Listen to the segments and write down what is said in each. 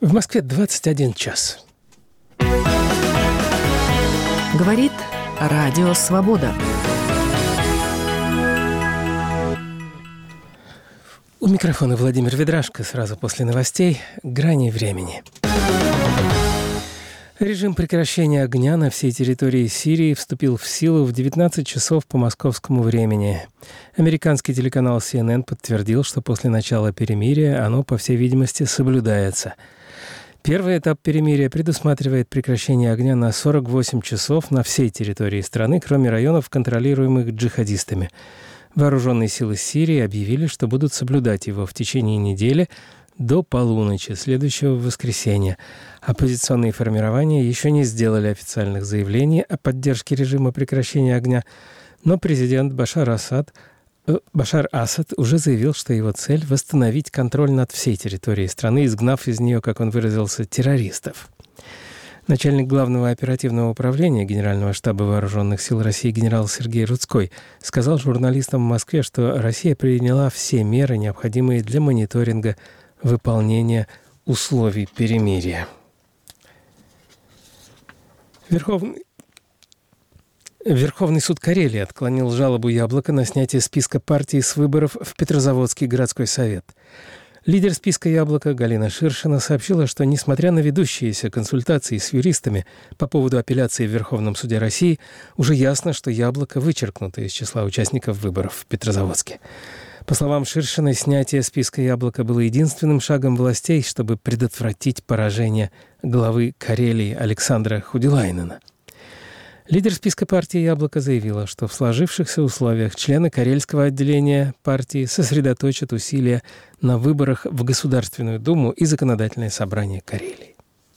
В Москве 21 час. Говорит Радио Свобода. У микрофона Владимир Ведрашко. Сразу после новостей «Грани времени». Режим прекращения огня на всей территории Сирии вступил в силу в 19 часов по московскому времени. Американский телеканал CNN подтвердил, что после начала перемирия оно, по всей видимости, соблюдается. Первый этап перемирия предусматривает прекращение огня на 48 часов на всей территории страны, кроме районов, контролируемых джихадистами. Вооруженные силы Сирии объявили, что будут соблюдать его в течение недели до полуночи следующего воскресенья. Оппозиционные формирования еще не сделали официальных заявлений о поддержке режима прекращения огня, но президент Башар Асад уже заявил, что его цель – восстановить контроль над всей территорией страны, изгнав из нее, как он выразился, террористов. Начальник Главного оперативного управления Генерального штаба Вооруженных сил России генерал Сергей Рудской сказал журналистам в Москве, что Россия приняла все меры, необходимые для мониторинга выполнения условий перемирия. Верховный суд Карелии отклонил жалобу «Яблоко» на снятие списка партии с выборов в Петрозаводский городской совет. Лидер списка «Яблоко» Галина Ширшина сообщила, что, несмотря на ведущиеся консультации с юристами по поводу апелляции в Верховном суде России, уже ясно, что «Яблоко» вычеркнуто из числа участников выборов в Петрозаводске. По словам Ширшиной, снятие списка «Яблоко» было единственным шагом властей, чтобы предотвратить поражение главы Карелии Александра Худилайнена. Лидер списка партии «Яблоко» заявила, что в сложившихся условиях члены карельского отделения партии сосредоточат усилия на выборах в Государственную Думу и Законодательное собрание Карелии.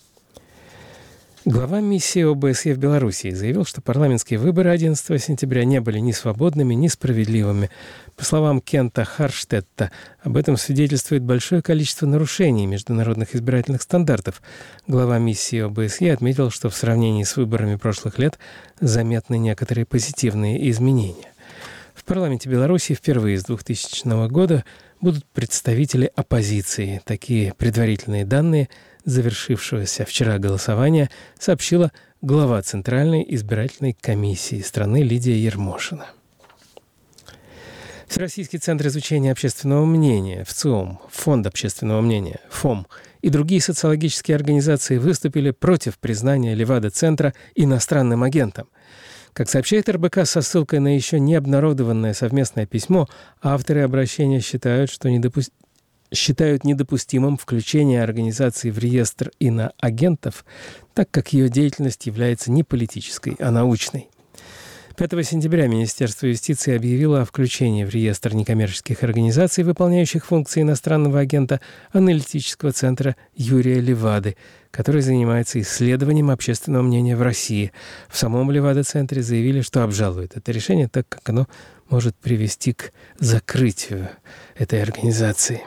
Глава миссии ОБСЕ в Белоруссии заявил, что парламентские выборы 11 сентября не были ни свободными, ни справедливыми. По словам Кента Харштетта, об этом свидетельствует большое количество нарушений международных избирательных стандартов. Глава миссии ОБСЕ отметил, что в сравнении с выборами прошлых лет заметны некоторые позитивные изменения. В парламенте Беларуси впервые с 2000 года будут представители оппозиции. Такие предварительные данные завершившегося вчера голосования сообщила глава Центральной избирательной комиссии страны Лидия Ермошина. Всероссийский центр изучения общественного мнения, ВЦИОМ, Фонд общественного мнения, ФОМ и другие социологические организации выступили против признания Левада-центра иностранным агентом. Как сообщает РБК со ссылкой на еще не обнародованное совместное письмо, авторы обращения считают недопустимым включение организации в реестр иноагентов, так как ее деятельность является не политической, а научной. 5 сентября Министерство юстиции объявило о включении в реестр некоммерческих организаций, выполняющих функции иностранного агента, аналитического центра Юрия Левады, который занимается исследованием общественного мнения в России. В самом Левада-центре заявили, что обжалуют это решение, так как оно может привести к закрытию этой организации.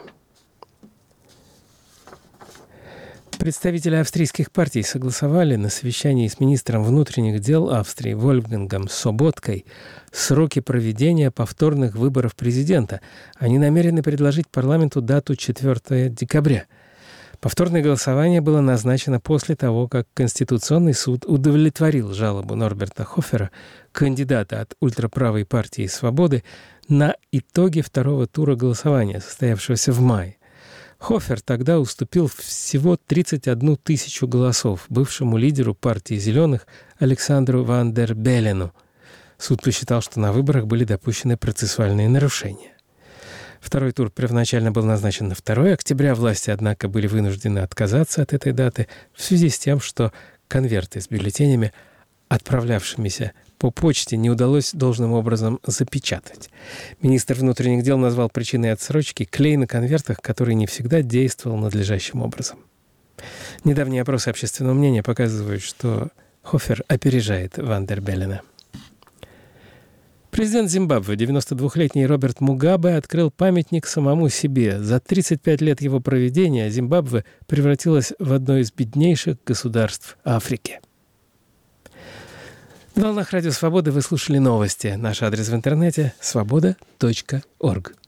Представители австрийских партий согласовали на совещании с министром внутренних дел Австрии Вольфгангом Соботкой сроки проведения повторных выборов президента. Они намерены предложить парламенту дату 4 декабря. Повторное голосование было назначено после того, как Конституционный суд удовлетворил жалобу Норберта Хофера, кандидата от ультраправой партии «Свободы», на итоги второго тура голосования, состоявшегося в мае. Хофер тогда уступил всего 31 тысячу голосов бывшему лидеру партии «Зеленых» Александру Ван дер Беллену. Суд посчитал, что на выборах были допущены процессуальные нарушения. Второй тур первоначально был назначен на 2 октября. Власти, однако, были вынуждены отказаться от этой даты в связи с тем, что конверты с бюллетенями, отправлявшимися по почте, не удалось должным образом запечатать. Министр внутренних дел назвал причиной отсрочки клей на конвертах, который не всегда действовал надлежащим образом. Недавние опросы общественного мнения показывают, что Хофер опережает Ван дер Беллена. Президент Зимбабве, 92-летний Роберт Мугабе, открыл памятник самому себе. За 35 лет его проведения Зимбабве превратилась в одно из беднейших государств Африки. На волнах Радио Свободы вы слушали новости. Наш адрес в интернете – svoboda.org.